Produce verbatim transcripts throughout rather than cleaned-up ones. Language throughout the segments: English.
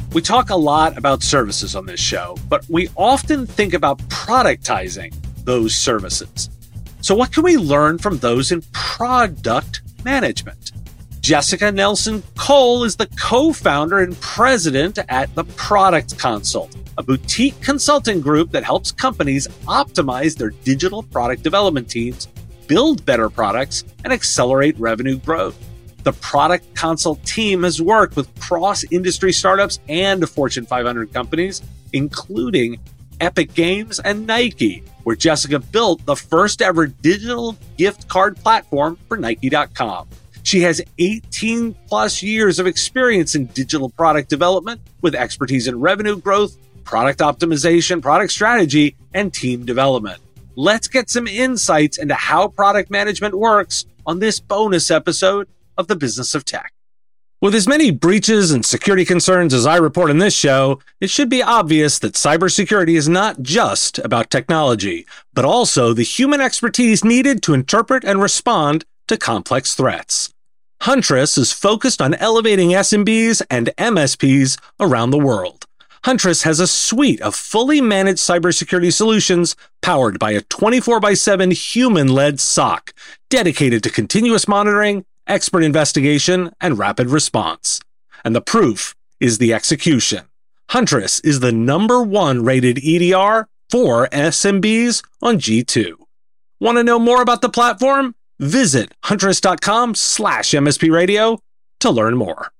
We talk a lot about services on this show, but we often think about productizing those services. So what can we learn from those in product management? Jessica Nelson Cole is the co-founder and president at The Product Consult, a boutique consulting group that helps companies optimize their digital product development teams, build better products, and accelerate revenue growth. The Product Consult team has worked with cross-industry startups and Fortune five hundred companies, including Epic Games and Nike, where Jessica built the first ever digital gift card platform for Nike dot com. She has eighteen plus years of experience in digital product development with expertise in revenue growth, product optimization, product strategy, and team development. Let's get some insights into how product management works on this bonus episode of The Business of Tech. With as many breaches and security concerns as I report in this show, it should be obvious that cybersecurity is not just about technology, but also the human expertise needed to interpret and respond to complex threats. Huntress is focused on elevating S M Bs and M S Ps around the world. Huntress has a suite of fully managed cybersecurity solutions powered by a twenty-four by seven human-led S O C dedicated to continuous monitoring, expert investigation, and rapid response. And the proof is the execution. Huntress is the number one rated E D R for S M Bs on G two. Want to know more about the platform? Visit huntress.com slash MSP radio to learn more.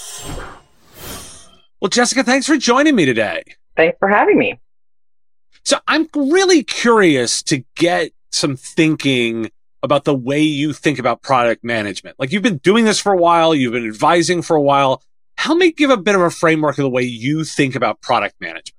Well, Jessica, thanks for joining me today. Thanks for having me. So I'm really curious to get some thinking about the way you think about product management. Like, you've been doing this for a while, you've been advising for a while. Help me give a bit of a framework of the way you think about product management.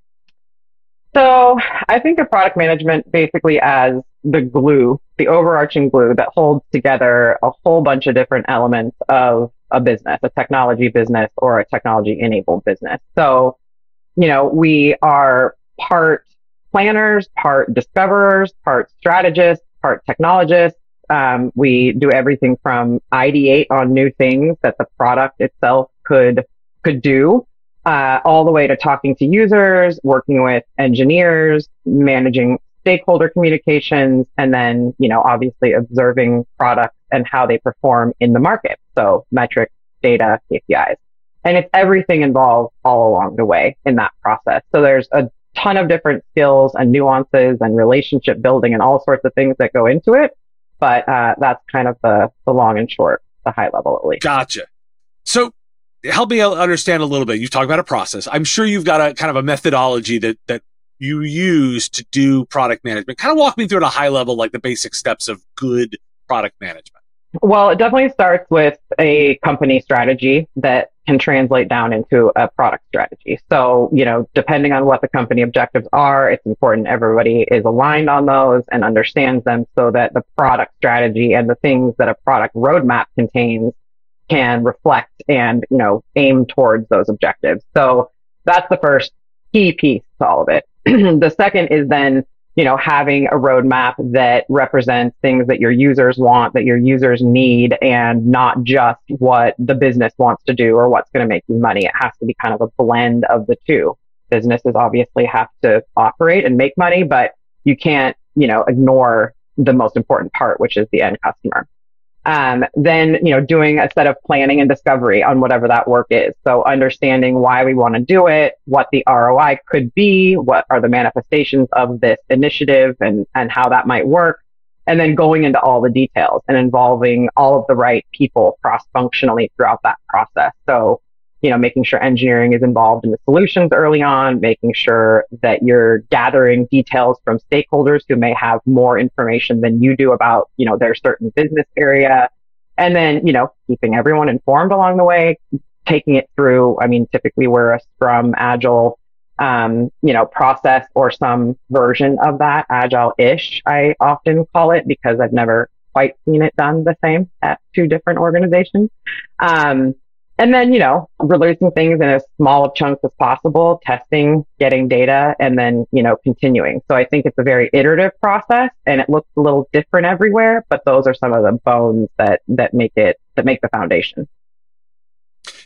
So I think of product management basically as the glue, the overarching glue that holds together a whole bunch of different elements of a business, a technology business or a technology-enabled business. So, you know, we are part planners, part discoverers, part strategists, part technologists. Um, we do everything from ideate on new things that the product itself could could do, uh, all the way to talking to users, working with engineers, managing stakeholder communications, and then, you know, obviously observing products and how they perform in the market. So metrics, data, K P Is. And it's everything involved all along the way in that process. So there's a ton of different skills and nuances and relationship building and all sorts of things that go into it. But uh, that's kind of the, the long and short, the high level at least. Gotcha. So help me understand a little bit. You talk about a process. I'm sure you've got a kind of a methodology that that you use to do product management. Kind of walk me through at a high level, like the basic steps of good product management. Well, it definitely starts with a company strategy that can translate down into a product strategy. So, you know, depending on what the company objectives are, it's important everybody is aligned on those and understands them so that the product strategy and the things that a product roadmap contains can reflect and, you know, aim towards those objectives. So that's the first key piece to all of it. The second is then, you know, having a roadmap that represents things that your users want, that your users need, and not just what the business wants to do or what's going to make you money. It has to be kind of a blend of the two. Businesses obviously have to operate and make money, but you can't, you know, ignore the most important part, which is the end customer. Um, then, you know, doing a set of planning and discovery on whatever that work is. So understanding why we want to do it, what the R O I could be, what are the manifestations of this initiative and, and how that might work. And then going into all the details and involving all of the right people cross-functionally throughout that process. So, you know, making sure engineering is involved in the solutions early on, making sure that you're gathering details from stakeholders who may have more information than you do about, you know, their certain business area. And then, you know, keeping everyone informed along the way, taking it through. I mean, typically we're a Scrum, Agile, um, you know, process or some version of that, Agile-ish, I often call it, because I've never quite seen it done the same at two different organizations. Um, And then, you know, releasing things in as small of chunks as possible, testing, getting data, and then, you know, continuing. So I think it's a very iterative process and it looks a little different everywhere, but those are some of the bones that, that make it, that make the foundation.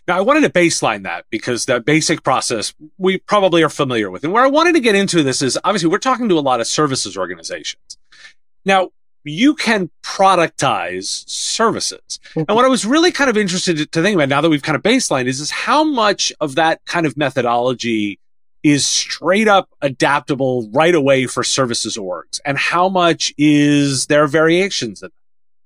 Now, I wanted to baseline that because that basic process we probably are familiar with. And where I wanted to get into this is obviously we're talking to a lot of services organizations. Now, you can productize services. And what I was really kind of interested to think about now that we've kind of baselined is, is how much of that kind of methodology is straight up adaptable right away for services orgs, and how much is there variations in that?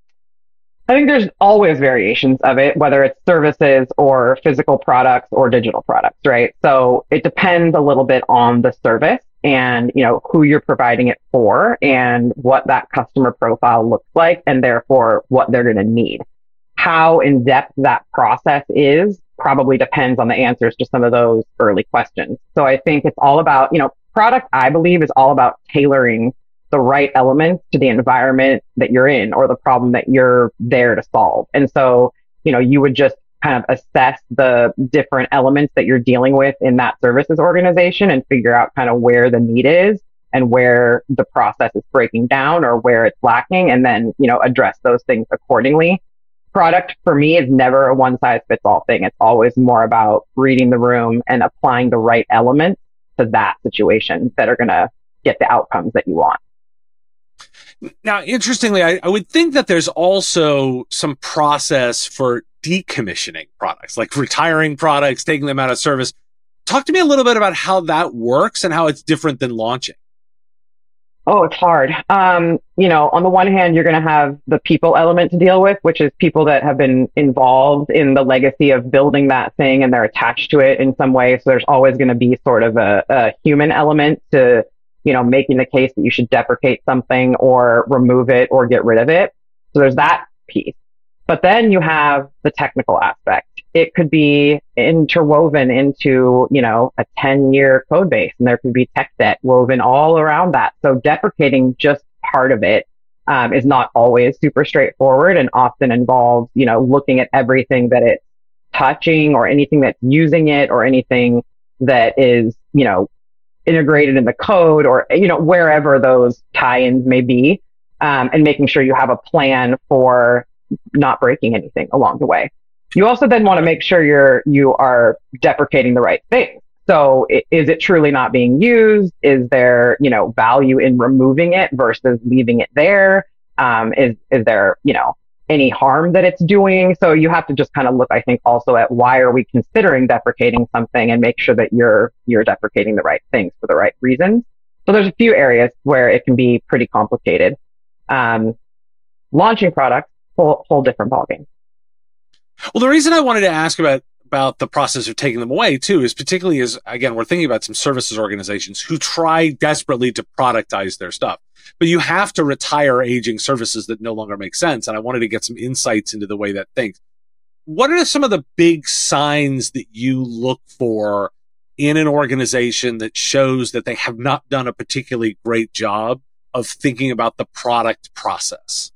I think there's always variations of it, whether it's services or physical products or digital products, right? So it depends a little bit on the service and, you know, who you're providing it for and what that customer profile looks like, and therefore what they're going to need. How in depth that process is probably depends on the answers to some of those early questions. So I think it's all about, you know, product, I believe, is all about tailoring the right elements to the environment that you're in or the problem that you're there to solve. And so, you know, you would just kind of assess the different elements that you're dealing with in that services organization and figure out kind of where the need is and where the process is breaking down or where it's lacking, and then, you know, address those things accordingly. Product for me is never a one size fits all thing. It's always more about reading the room and applying the right elements to that situation that are going to get the outcomes that you want. Now, interestingly, I, I would think that there's also some process for decommissioning products, like retiring products, taking them out of service. Talk to me a little bit about how that works and how it's different than launching. Oh, it's hard. Um, you know, on the one hand, you're going to have the people element to deal with, which is people that have been involved in the legacy of building that thing and they're attached to it in some way. So there's always going to be sort of a, a human element to, you know, making the case that you should deprecate something or remove it or get rid of it. So there's that piece. But then you have the technical aspect. It could be interwoven into, you know, a ten year code base, and there could be tech debt woven all around that. So deprecating just part of it um, is not always super straightforward, and often involves, you know, looking at everything that it's touching or anything that's using it or anything that is, you know, integrated in the code or, you know, wherever those tie-ins may be, um, and making sure you have a plan for not breaking anything along the way. You also then want to make sure you're, you are deprecating the right thing. So it, is it truly not being used? Is there, you know, value in removing it versus leaving it there? Um, is, is there, you know, any harm that it's doing? So you have to just kind of look, I think, also at why are we considering deprecating something and make sure that you're, you're deprecating the right things for the right reasons. So there's a few areas where it can be pretty complicated. Um, launching products, whole, whole different ballgame. Well, the reason I wanted to ask about about the process of taking them away too is particularly as, again, we're thinking about some services organizations who try desperately to productize their stuff, but you have to retire aging services that no longer make sense. And I wanted to get some insights into the way that thinks. What are some of the big signs that you look for in an organization that shows that they have not done a particularly great job of thinking about the product process?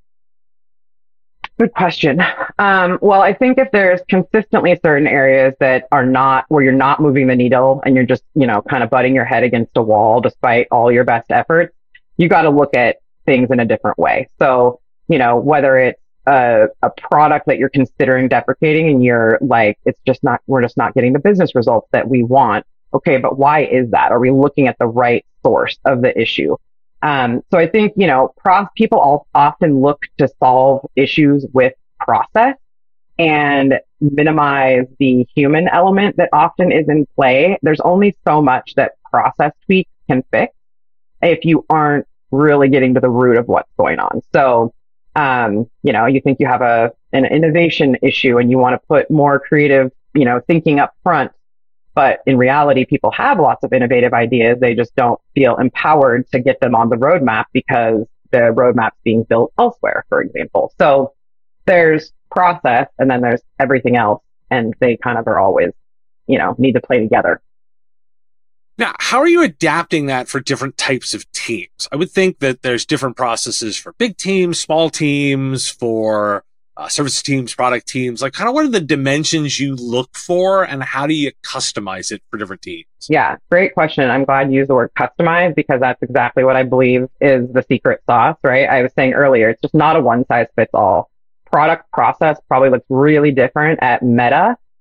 Good question. Um, well, I think if there's consistently certain areas that are not, where you're not moving the needle and you're just, you know, kind of butting your head against a wall despite all your best efforts, you got to look at things in a different way. So, you know, whether it's a, a product that you're considering deprecating and you're like, it's just not, we're just not getting the business results that we want. Okay, but why is that? Are we looking at the right source of the issue? Um, so I think, you know, pro- people all often look to solve issues with process and minimize the human element that often is in play. There's only so much that process tweaks can fix if you aren't really getting to the root of what's going on. So, um, you know, you think you have a, an innovation issue and you want to put more creative, you know, thinking up front. But in reality, people have lots of innovative ideas. They just don't feel empowered to get them on the roadmap because the roadmap's being built elsewhere, for example. So there's process and then there's everything else. And they kind of are always, you know, need to play together. Now, how are you adapting that for different types of teams? I would think that there's different processes for big teams, small teams, for Uh, service teams, product teams, like kind of what are the dimensions you look for and how do you customize it for different teams? Yeah, great question. I'm glad you used the word customize because that's exactly what I believe is the secret sauce, right? I was saying earlier, it's just not a one size fits all. Product process probably looks really different at Meta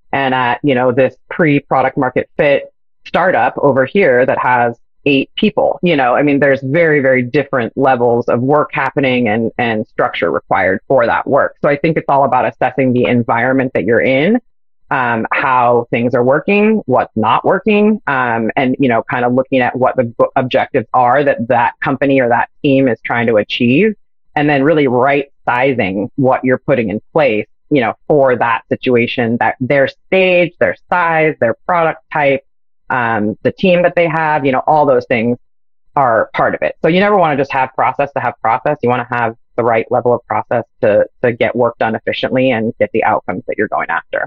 and at, you know, this pre-product market fit startup over here that has eight people. You know, I mean, there's very, very different levels of work happening and, and structure required for that work. So I think it's all about assessing the environment that you're in, um, how things are working, what's not working, um, and, you know, kind of looking at what the objectives are that that company or that team is trying to achieve, and then really right sizing what you're putting in place, you know, for that situation, that their stage, their size, their product type, um, the team that they have, you know, all those things are part of it. So you never want to just have process to have process. You want to have the right level of process to, to get work done efficiently and get the outcomes that you're going after.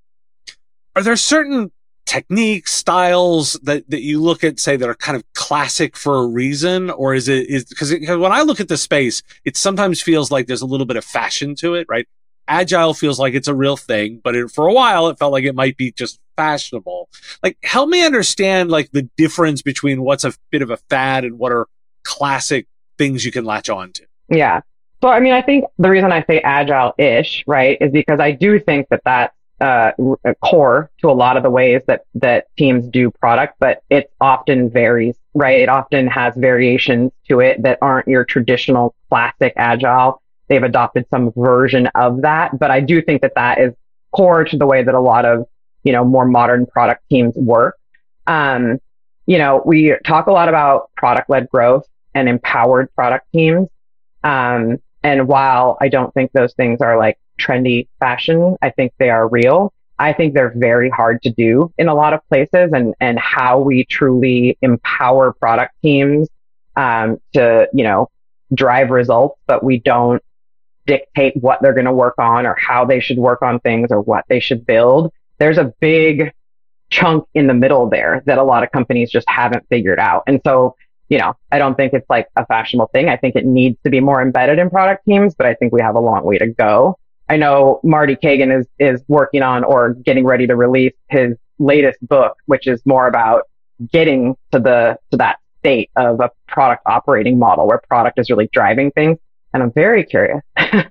Are there certain techniques, styles that, that you look at, say, that are kind of classic for a reason? Or is it, is, because when I look at the space, it sometimes feels like there's a little bit of fashion to it, right? Agile feels like it's a real thing, but it, for a while it felt like it might be just fashionable. Like, help me understand like the difference between what's a bit of a fad and what are classic things you can latch on to. Yeah. So, I mean, I think the reason I say agile-ish, right, is because I do think that that's uh, core to a lot of the ways that, that teams do product, but it often varies, right? It often has variations to it that aren't your traditional classic agile. They've adopted some version of that, but I do think that that is core to the way that a lot of, you know, more modern product teams work. Um, you know, we talk a lot about product-led growth and empowered product teams. Um, and while I don't think those things are like trendy fashion, I think they are real. I think they're very hard to do in a lot of places, and, and how we truly empower product teams, um, to, you know, drive results, but we don't dictate what they're going to work on or how they should work on things or what they should build. There's a big chunk in the middle there that a lot of companies just haven't figured out. And so, you know, I don't think it's like a fashionable thing. I think it needs to be more embedded in product teams, but I think we have a long way to go. I know Marty Kagan is, is working on or getting ready to release his latest book, which is more about getting to the, to that state of a product operating model where product is really driving things. And I'm very curious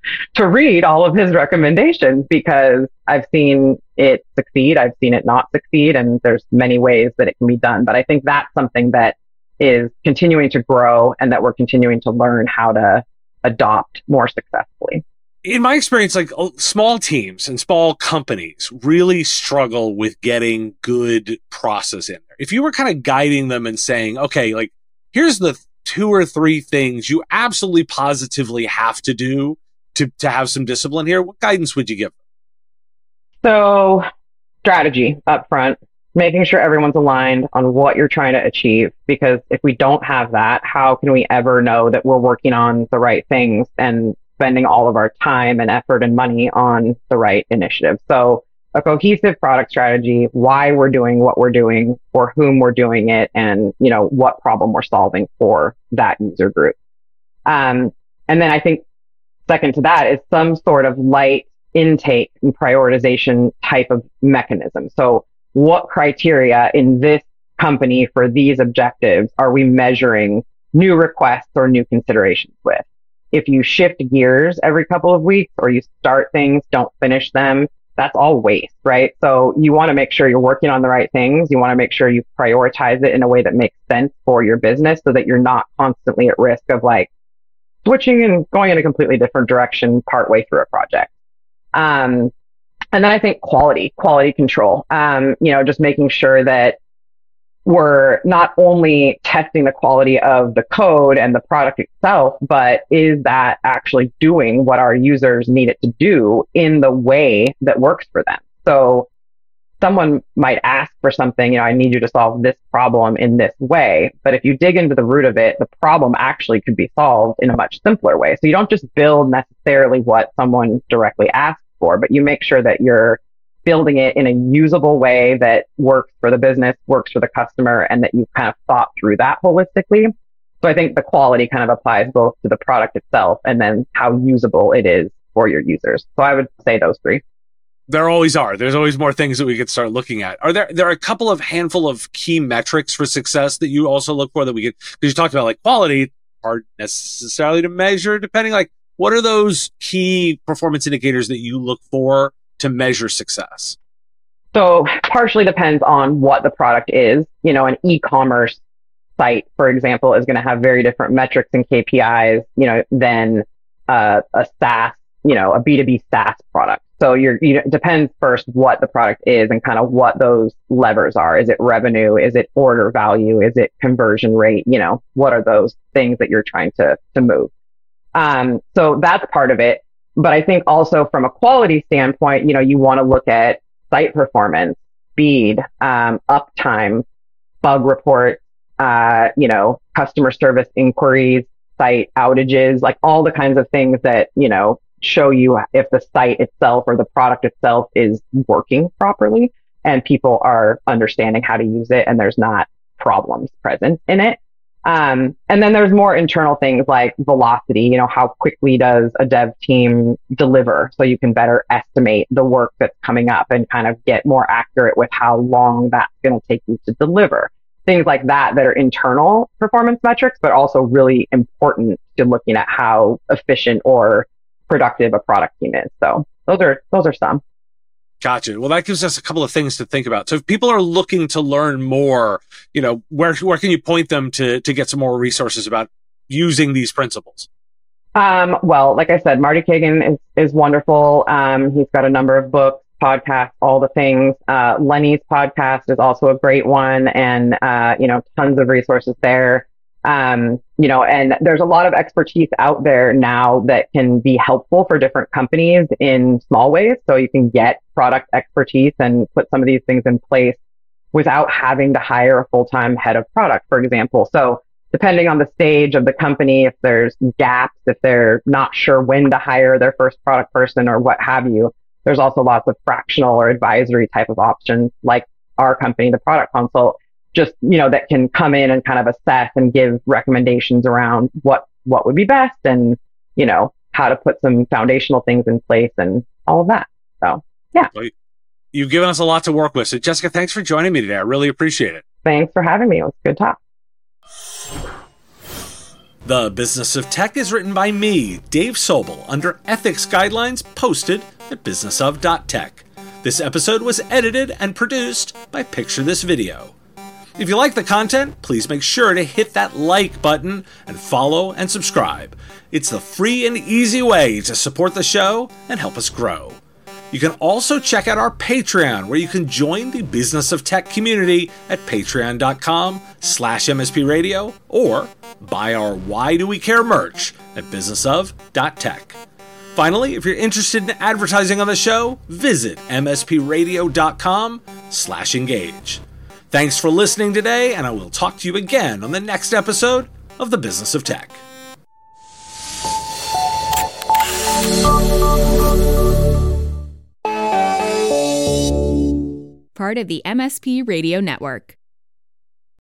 to read all of his recommendations, because I've seen it succeed. I've seen it not succeed. And there's many ways that it can be done. But I think that's something that is continuing to grow and that we're continuing to learn how to adopt more successfully. In my experience, like small teams and small companies really struggle with getting good process in there. If you were kind of guiding them and saying, okay, like here's the two or three things you absolutely positively have to do to, to have some discipline here, what guidance would you give? So strategy up front, making sure everyone's aligned on what you're trying to achieve. Because if we don't have that, how can we ever know that we're working on the right things and spending all of our time and effort and money on the right initiative? So a cohesive product strategy, why we're doing what we're doing, for whom we're doing it, and, you know, what problem we're solving for that user group. Um, and then I think second to that is some sort of light intake and prioritization type of mechanism. So what criteria in this company for these objectives are we measuring new requests or new considerations with? If you shift gears every couple of weeks, or you start things, don't finish them, that's all waste, right? So you want to make sure you're working on the right things. You want to make sure you prioritize it in a way that makes sense for your business, so that you're not constantly at risk of like switching and going in a completely different direction partway through a project. Um, and then I think quality, quality control, um, you know, just making sure that we're not only testing the quality of the code and the product itself, but is that actually doing what our users need it to do in the way that works for them? So someone might ask for something, you know, I need you to solve this problem in this way. But if you dig into the root of it, the problem actually could be solved in a much simpler way. So you don't just build necessarily what someone directly asks for, but you make sure that you're building it in a usable way that works for the business, works for the customer, and that you've kind of thought through that holistically. So I think the quality kind of applies both to the product itself and then how usable it is for your users. So I would say those three. There always are. There's always more things that we could start looking at. Are there, there are a couple of handful of key metrics for success that you also look for that we could, because you talked about like quality, hard necessarily to measure, depending, like what are those key performance indicators that you look for to measure success? So partially depends on what the product is. You know, an e-commerce site, for example, is going to have very different metrics and K P Is, you know, than uh, a SaaS, you know, a B two B SaaS product. So you're, you know, it depends first what the product is and kind of what those levers are. Is it revenue? Is it order value? Is it conversion rate? You know, what are those things that you're trying to, to move? Um, so that's part of it. But I think also from a quality standpoint, you know, you want to look at site performance, speed, um, uptime, bug reports, uh, you know, customer service inquiries, site outages, like all the kinds of things that, you know, show you if the site itself or the product itself is working properly and people are understanding how to use it and there's not problems present in it. Um, and then there's more internal things like velocity, you know, how quickly does a dev team deliver so you can better estimate the work that's coming up and kind of get more accurate with how long that's going to take you to deliver. Things like that that are internal performance metrics, but also really important to looking at how efficient or productive a product team is. So those are those are some. Gotcha. Well, that gives us a couple of things to think about. So if people are looking to learn more, you know, where where can you point them to to get some more resources about using these principles? Um, well, like I said, Marty Kagan is, is wonderful. Um, he's got a number of books, podcasts, all the things. Uh, Lenny's podcast is also a great one, and uh, you know, tons of resources there. Um, you know, and there's a lot of expertise out there now that can be helpful for different companies in small ways. So you can get product expertise and put some of these things in place without having to hire a full-time head of product, for example. So depending on the stage of the company, if there's gaps, if they're not sure when to hire their first product person or what have you, there's also lots of fractional or advisory type of options like our company, the Product Consult, just, you know, that can come in and kind of assess and give recommendations around what, what would be best and, you know, how to put some foundational things in place and all of that. So, yeah. Well, you've given us a lot to work with. So, Jessica, thanks for joining me today. I really appreciate it. Thanks for having me. It was a good talk. The Business of Tech is written by me, Dave Sobel, under ethics guidelines posted at business of dot tech. This episode was edited and produced by Picture This Video. If you like the content, please make sure to hit that like button and follow and subscribe. It's the free and easy way to support the show and help us grow. You can also check out our Patreon, where you can join the Business of Tech community at patreon.com slash mspradio or buy our Why Do We Care merch at business of dot tech. Finally, if you're interested in advertising on the show, visit mspradio.com slash engage. Thanks for listening today, and I will talk to you again on the next episode of The Business of Tech. Part of the M S P Radio Network.